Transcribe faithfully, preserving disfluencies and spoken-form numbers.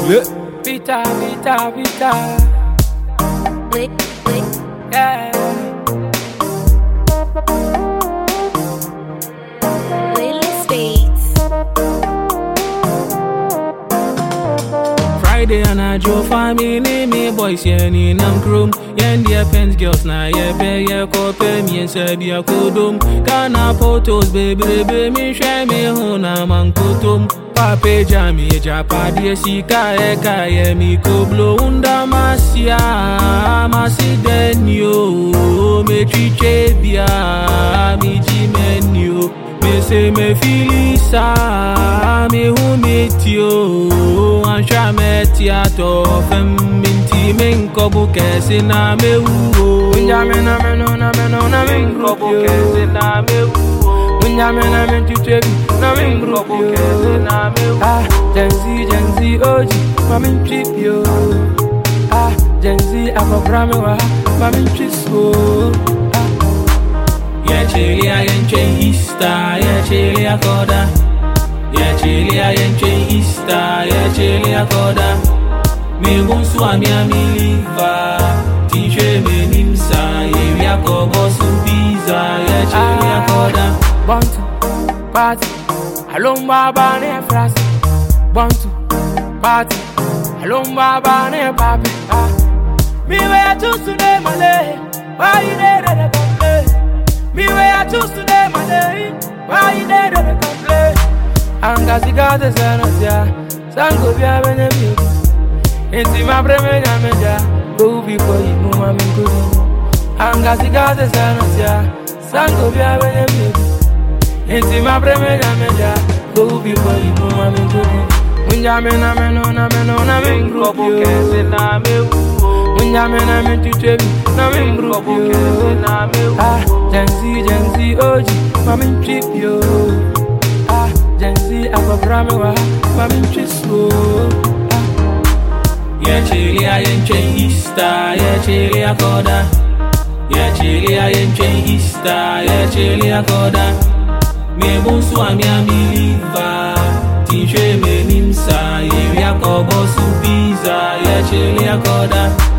Vita, vita, vita. Click, click. Yeah. Playlist Beats. Friday and I drove family, me boys, yeah, ni nam chrome. Yen dear pens girls, na yeah, be yeah, copy me and said, yeah, kodum. Kana photos, baby, baby, me share me hona man kotum. Pape jami, japa, dear, sika, eka, yeah, me ko blow unda masia, masi den yo, me chiche bia, mi jimen yo. Me say me filisa, me hu meet yo, ansha me tiato, fem minti men kobu kesi na me hu. Unja me na me no na me no na me kobu kesi na me hu. Unja me na me chichebi na me kobu kesi na me hu. Ah, Gen Z, Gen Z, O G, mami trip yo. Ah, Gen Z, akokra me wa, mami trip so. Yeah, chili, I ain't chain Easter. Yeah, chili, I coda. Yeah, chili, I ain't chain Easter. Yeah, chili, I coda. Me gon swami a mi liva. Tiche me nimsa. Yeah, we a go go some pizza. Yeah, chili, I coda. Bantu, party. Hello, baba, ne frasi. Bantu, party. Hello, baba, ne papi. Me where to today, my lady. Why you there to complain? Me way I choose today, my day. Why you there to complain? Anga sigate sanasya, sango bia benye bibi. Inti ma breme nyameja, go before you know my minkudu. Anga sigate sanasya, sango bia benye bibi. Inti ma breme nyameja, go before you know my minkudu. Unja me na me no na me no na me ngrubu kese na me u. Unja me na me chichebi na me ngrubu kese na me u. Ah, Gen Z, Gen Z, O G, mami trip yo. Ah, Gen Z, akokra me wa, mami trip so. Ah. Yeah, chili, I ain't chain Easter. Yeah, chili, I coda. Yeah, chili, I ain't chain Easter. Yeah, chili, I coda. Me bon swami a mi liva. Tiche me nimsa. Yeah, we a go go su pizza. Yeah, chili, I coda.